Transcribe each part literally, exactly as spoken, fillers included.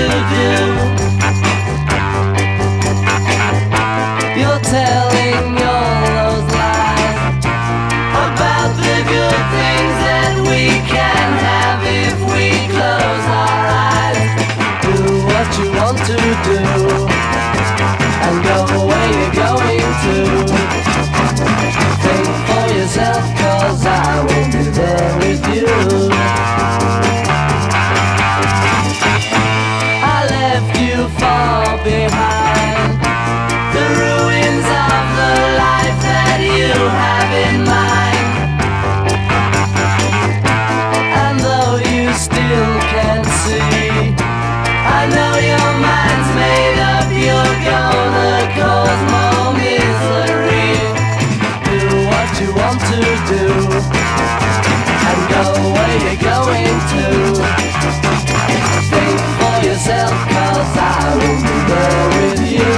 you do. You're telling all those lies about the good things that we can have if we close our eyes. Do what you want to do and go where you're going to. Think for yourself, cause I will be there with you. I left you far behind, the ruins of the life that you have in mind. And though you still can't see, I know your mind's made up, you're gonna cause more misery. Do what you want to do and go where you're going to. Think for yourself, cause I will be there with you.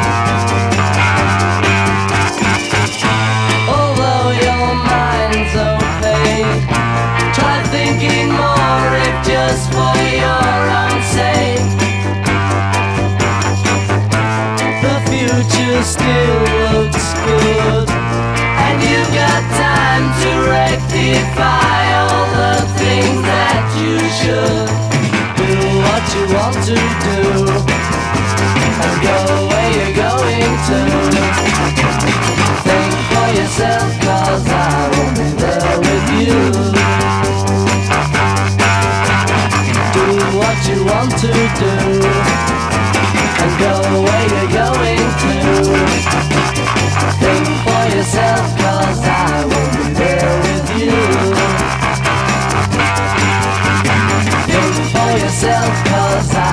Although your mind's opaque, try thinking more if just for your own sake. The future still looks good, and you've got time to rectify all the things that you should. Do what you want to do and go where you're going to. Think for yourself, cause I will be there with you. Do what you want to do and go where you're going to. Think for yourself, cause I will be there with you. Think for yourself, cause I